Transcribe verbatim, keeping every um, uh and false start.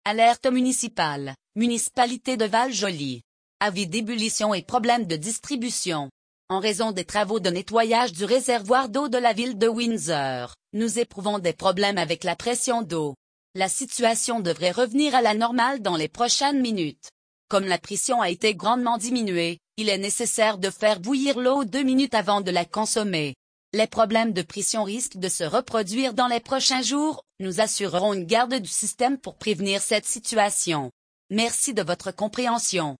Alerte municipale, municipalité de Val-Joli. Avis d'ébullition et problème de distribution. En raison des travaux de nettoyage du réservoir d'eau de la ville de Windsor, nous éprouvons des problèmes avec la pression d'eau. La situation devrait revenir à la normale dans les prochaines minutes. Comme la pression a été grandement diminuée, il est nécessaire de faire bouillir l'eau deux minutes avant de la consommer. Les problèmes de pression risquent de se reproduire dans les prochains jours, nous assurerons une garde du système pour prévenir cette situation. Merci de votre compréhension.